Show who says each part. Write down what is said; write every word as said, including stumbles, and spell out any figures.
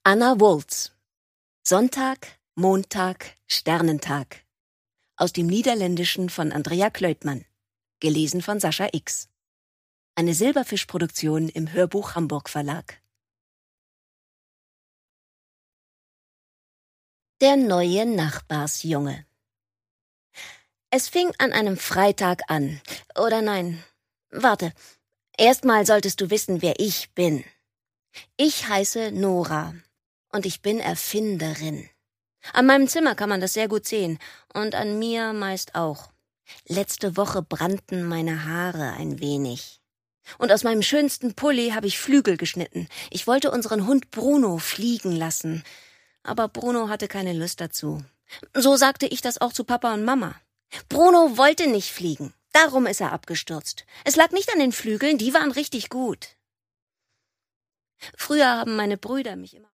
Speaker 1: Anna Woltz. Sonntag, Montag, Sternentag. Aus dem Niederländischen von Andrea Kleutmann. Gelesen von Sascha X. Eine Silberfisch-Produktion im Hörbuch Hamburg Verlag. Der neue Nachbarsjunge. Es fing an einem Freitag an. Oder nein, warte. Erstmal solltest du wissen, wer ich bin. Ich heiße Nora und ich bin Erfinderin. An meinem Zimmer kann man das sehr gut sehen und an mir meist auch. Letzte Woche brannten meine Haare ein wenig. Und aus meinem schönsten Pulli habe ich Flügel geschnitten. Ich wollte unseren Hund Bruno fliegen lassen, aber Bruno hatte keine Lust dazu. So sagte ich das auch zu Papa und Mama. Bruno wollte nicht fliegen, darum ist er abgestürzt. Es lag nicht an den Flügeln, die waren richtig gut. Früher haben meine Brüder mich immer